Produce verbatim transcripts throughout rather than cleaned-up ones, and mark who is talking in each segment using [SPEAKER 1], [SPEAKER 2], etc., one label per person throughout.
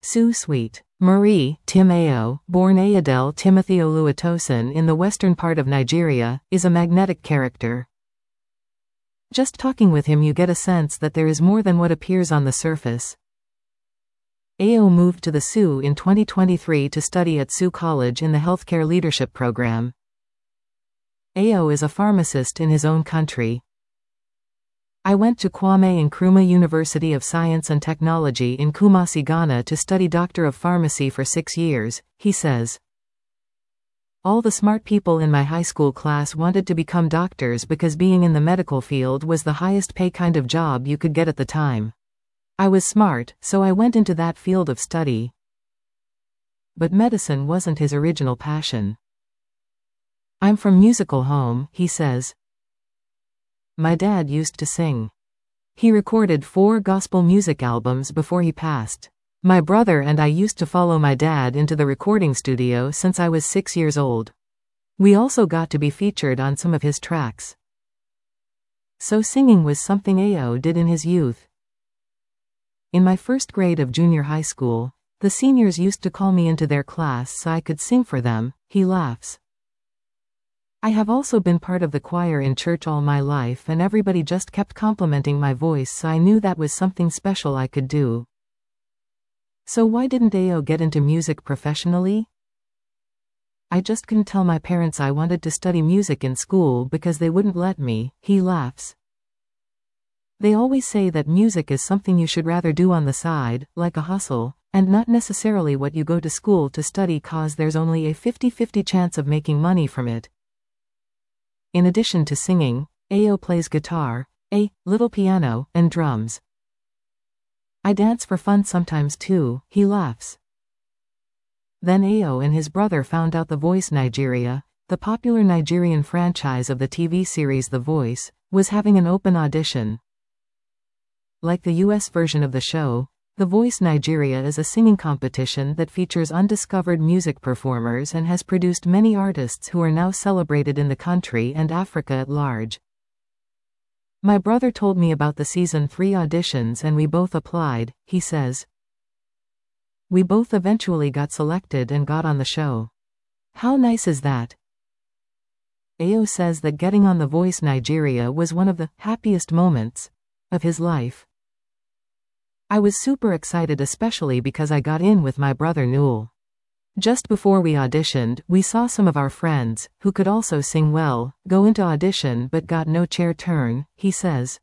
[SPEAKER 1] Sue Sweet. Marie, Tim Ayo, born Ayodele Timothy Oluwatosin in the western part of Nigeria, is a magnetic character. Just talking with him you get a sense that there is more than what appears on the surface. Ayo moved to the S U in twenty twenty-three to study at S U College in the Healthcare Leadership Program. Ayo is a pharmacist in his own country. I went to Kwame Nkrumah University of Science and Technology in Kumasi, Ghana to study Doctor of Pharmacy for six years, he says. All the smart people in my high school class wanted to become doctors because being in the medical field was the highest pay kind of job you could get at the time. I was smart, so I went into that field of study. But medicine wasn't his original passion. I'm from musical home, he says. My dad used to sing. He recorded four gospel music albums before he passed. My brother and I used to follow my dad into the recording studio since I was six years old. We also got to be featured on some of his tracks. So singing was something Ayo did in his youth. In my first grade of junior high school, the seniors used to call me into their class so I could sing for them, he laughs. I have also been part of the choir in church all my life and everybody just kept complimenting my voice, so I knew that was something special I could do. So why didn't Ayo get into music professionally? I just couldn't tell my parents I wanted to study music in school because they wouldn't let me, he laughs. They always say that music is something you should rather do on the side, like a hustle, and not necessarily what you go to school to study, cause there's only a fifty fifty chance of making money from it. In addition to singing, Ayo plays guitar, a little piano, and drums. I dance for fun sometimes too, he laughs. Then Ayo and his brother found out The Voice Nigeria, the popular Nigerian franchise of the T V series The Voice, was having an open audition. Like the U S version of the show, The Voice Nigeria is a singing competition that features undiscovered music performers and has produced many artists who are now celebrated in the country and Africa at large. My brother told me about the season three auditions and we both applied, he says. We both eventually got selected and got on the show. How nice is that? Ayo says that getting on The Voice Nigeria was one of the happiest moments of his life. I was super excited, especially because I got in with my brother Newell. Just before we auditioned, we saw some of our friends, who could also sing well, go into audition but got no chair turn, he says.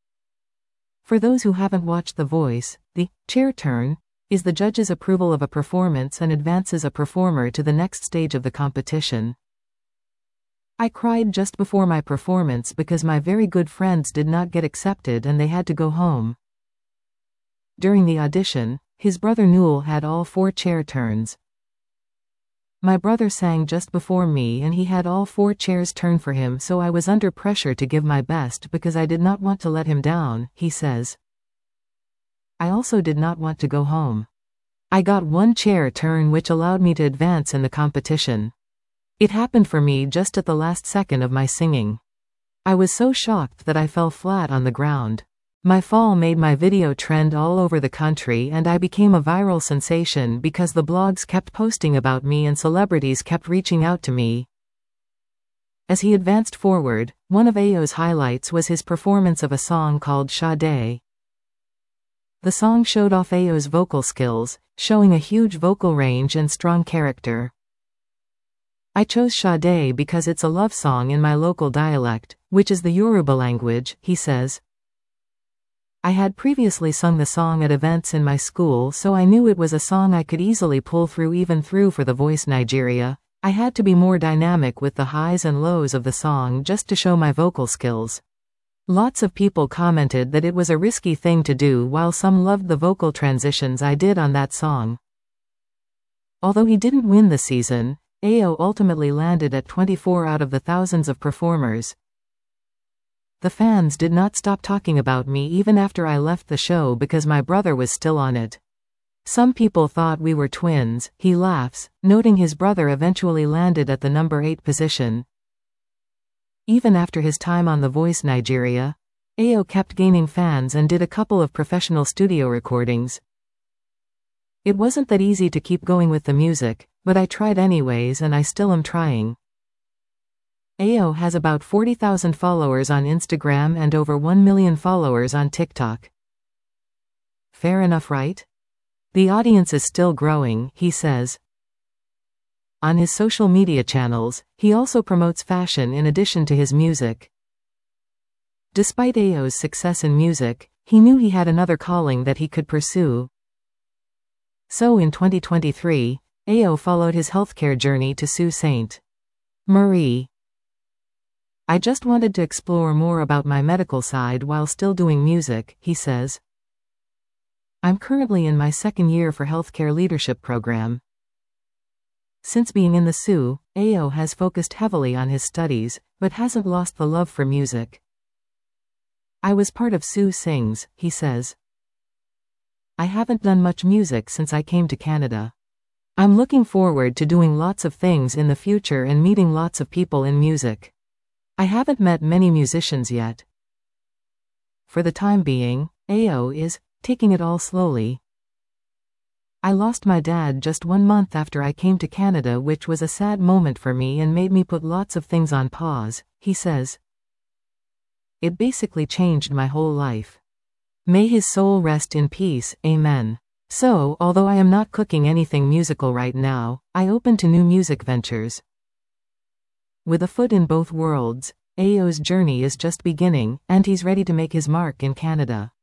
[SPEAKER 1] For those who haven't watched The Voice, the chair turn is the judge's approval of a performance and advances a performer to the next stage of the competition. I cried just before my performance because my very good friends did not get accepted and they had to go home. During the audition, his brother Newell had all four chair turns. My brother sang just before me and he had all four chairs turn for him, so I was under pressure to give my best because I did not want to let him down, he says. I also did not want to go home. I got one chair turn which allowed me to advance in the competition. It happened for me just at the last second of my singing. I was so shocked that I fell flat on the ground. My fall made my video trend all over the country and I became a viral sensation because the blogs kept posting about me and celebrities kept reaching out to me. As he advanced forward, one of Ayo's highlights was his performance of a song called Sade. The song showed off Ayo's vocal skills, showing a huge vocal range and strong character. I chose Sade because it's a love song in my local dialect, which is the Yoruba language, he says. I had previously sung the song at events in my school, so I knew it was a song I could easily pull through even through for The Voice Nigeria. I had to be more dynamic with the highs and lows of the song just to show my vocal skills. Lots of people commented that it was a risky thing to do, while some loved the vocal transitions I did on that song. Although he didn't win the season, Ayo ultimately landed at twenty-four out of the thousands of performers. The fans did not stop talking about me even after I left the show because my brother was still on it. Some people thought we were twins, he laughs, noting his brother eventually landed at the number eight position. Even after his time on The Voice Nigeria, Ayo kept gaining fans and did a couple of professional studio recordings. It wasn't that easy to keep going with the music, but I tried anyways and I still am trying. Ao has about forty thousand followers on Instagram and over one million followers on TikTok. Fair enough, right? The audience is still growing, he says. On his social media channels, he also promotes fashion in addition to his music. Despite Ao's success in music, he knew he had another calling that he could pursue. So in twenty twenty-three, Ao followed his healthcare journey to Sault Ste. Marie. I just wanted to explore more about my medical side while still doing music, he says. I'm currently in my second year for healthcare leadership program. Since being in the Sault, Ao has focused heavily on his studies, but hasn't lost the love for music. I was part of Sault Sings, he says. I haven't done much music since I came to Canada. I'm looking forward to doing lots of things in the future and meeting lots of people in music. I haven't met many musicians yet. For the time being, Ao is taking it all slowly. I lost my dad just one month after I came to Canada, which was a sad moment for me and made me put lots of things on pause, he says. It basically changed my whole life. May his soul rest in peace, amen. So, although I am not cooking anything musical right now, I open to new music ventures. With a foot in both worlds, Ao's journey is just beginning, and he's ready to make his mark in Canada.